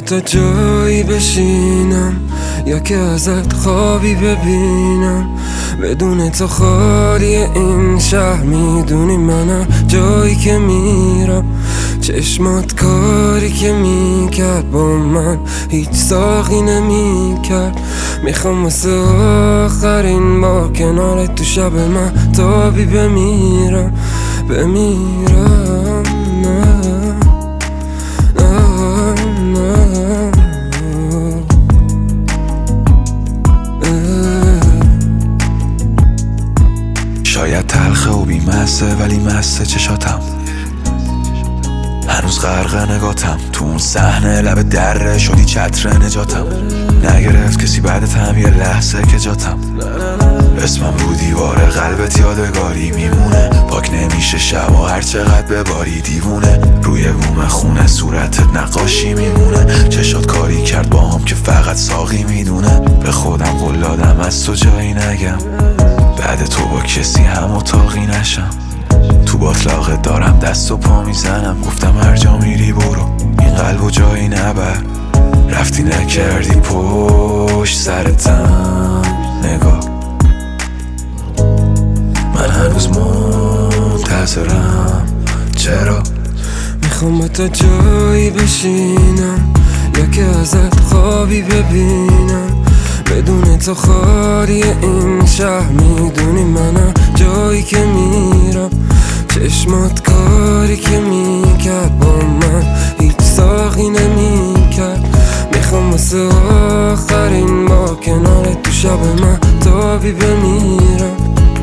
تا جایی بشینم یا که ازت خوابی ببینم، بدون تو خالی این شهر. میدونی منم جایی که میرم، چشمات کاری که میکرد با من هیچ ساقی نمیکرد. میخوام واسه آخرین بار کنارت تو شب من تابی بمیرم نه شاید تلخه و بیمسته ولی مسته چشاتم، هنوز غرق نگاتم تو اون صحنه لب دره شدی چتر نجاتم. نگرفت کسی بعدتم یه لحظه که جاتم، اسمم رو دیوار قلبت یادگاری میمونه. پاک نمیشه شب و هر چقدر بباری دیوونه، روی بوم خونه صورتت نقاشی میمونه. چشات کاری کرد با هم که فقط ساقی میدونه. به خودم قول دادم از تو جایی نگم، بعد تو با کسی هم اتاقی نشم. تو باطلاقت دارم دست و پا میزنم، گفتم هر جا میری برو این قلبو جایی نبر. رفتی نکردی پشت سرتم نگاه، من هنوز منتظرم. چرا؟ میخوام با تو جایی بشینم یا که ازت خوابی ببینم، بدون تو خالی این شهر. میدونی منم جایی که میرم، چشمات کاری که میکرد با من هیچ ساقی نمیکرد. میخوام واسه آخرین بار کنارت تو شب من تابی بمیرم.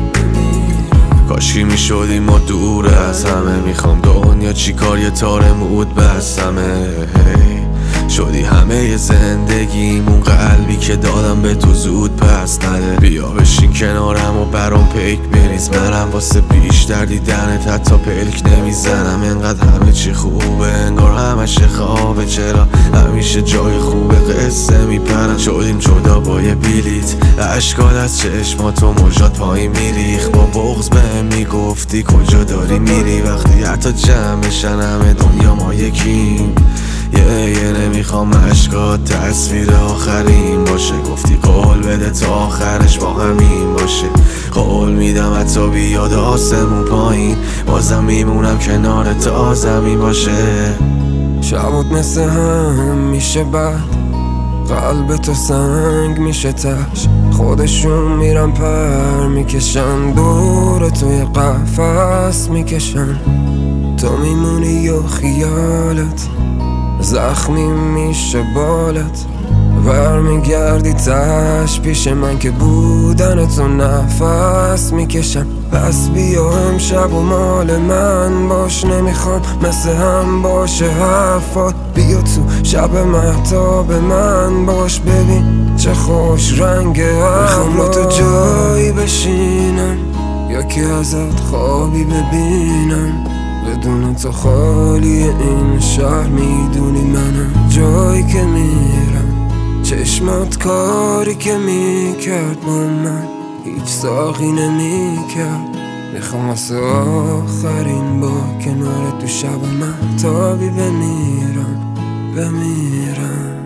کاشکی میشدیم ما دور از همه، میخوام دنیا چیکار یه تار مود بستمه. شدی همه زندگیم، اون قلبی که دادم به تو زود پس نده. بیا بشین کنارم و برام پیک بریز، منم واسه بیشتر دیدنت حتی پلک نمیزنم. انقدر همه چی خوبه انگار همش خوابه، چرا همیشه جای خوبه قصه میپرم. شدیم جدا با یه بلیت، اشکات از چشماتو موجات پایین میریخ. با بغض بهم میگفتی کجا داری میری، وقتی حتی جمعشن همه دنیا ما یکیم. یه نمیخوام اشکات تصویر آخرین باشه، گفتی قول بده تا آخرش با همین باشه. قول میدم حتی بیاد آسمون پایین، بازم میمونم کنار تا زمین باشه. شبات مثل هم میشه بعد قلب تو سنگ میشه تش، خودشون میرن پر میکشن دور توی قفس میکشن. تو میمونی و خیالت زخمی میشه بالت، برمیگردی تش پیش من که بودن تو نفس میکشم. پس بیا امشب و مال من باش، نمیخوام مثل هم باشه حرفات. بیا تو شب مهتاب من باش، ببین چه خوش رنگ ابرات. میخوام با تو جایی بشینم یا که ازت خوابی ببینم، بدون تو خالی این شهر. میدونی منم جایی که میرم، چشمات کاری که میکرد با من هیچ ساقی نمیکرد. میخوام واسه آخرین بار کنارت تو شب من تابی بمیرم